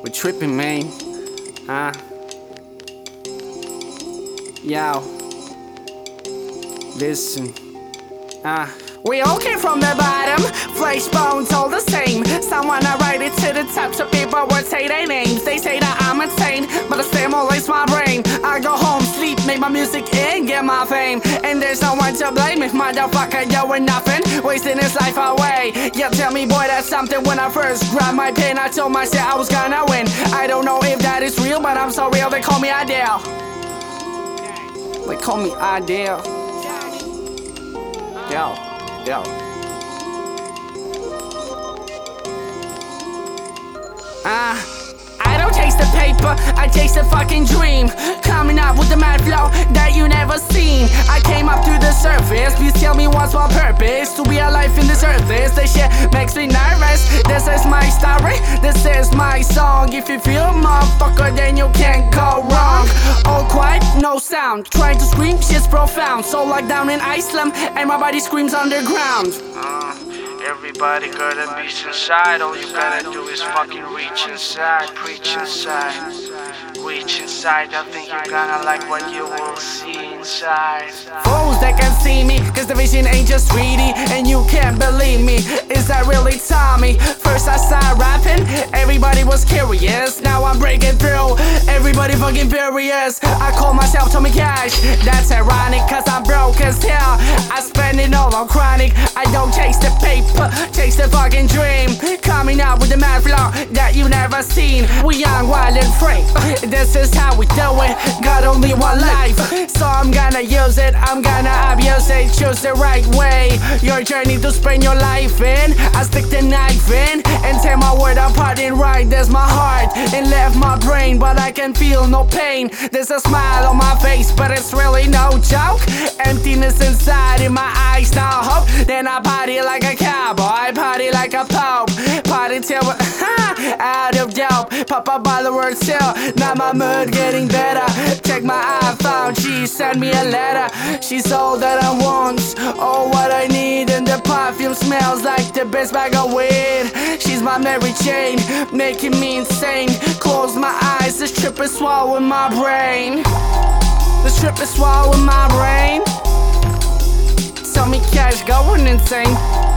We're tripping, man. Yo. Listen. We all came from the bottom, flesh bones all the same. Someone I write it to the top so people would say their names. They say that I'm insane, but I stimulates my brain. I go home, sleep, make my music and get my fame. And there's no one to blame if motherfucker doing nothing, wasting his life away. Yeah, tell me boy, that's something. When I first grabbed my pen, I told myself I was gonna win. I don't know if that is real, but I'm so real, they call me Adele. They call me Adele. Yo. I don't chase the paper, I chase the fucking dream. Coming up with the mad flow that you never seen. I came up through the surface, please tell me what's my purpose. To be alive in this earth, this shit makes me nervous. This is my story, this is my song. If you feel motherfucker, then you can't go wrong. All quiet, no sound, trying to scream, shit's profound. So locked down in Iceland, and my body screams underground. Everybody got a beast inside. All you gotta do is fucking reach inside, preach inside, reach inside. I think you're gonna like what you will see inside. Fools that can see me, cause the vision ain't just 3D. And you can't believe me, is that really Tommy? First I started rapping, everybody was curious. Now I'm breaking through, everybody fucking furious. I call myself Tommy Cash, that's ironic, cause I'm broke as hell. I spend it all on chronic. I don't chase the paper, chase the fucking dream. Coming out with the mad flow that you never seen. We young, wild and free, this is how we do it. Got only one life, so I'm gonna use it, I'm gonna abuse it. Choose the right way, your journey to spend your life in. I stick the knife in and tear my word apart and right. There's my heart and left my brain, but I can feel no pain. There's a smile on my face, but it's really no joke. Emptiness inside in my eyes, no hope. Then I party like a cowboy, party like a pope. Party till we're out of dope. Pop up by the word still, now my mood getting better. Check my iPhone, she sent me a letter. She's all that I want, all what I need. And the perfume smells like the best bag of weed. She's my Mary Jane, making me insane. Close my eyes, this trip is swallowing my brain. This trip is swallowing my brain. Tommy Cash going insane.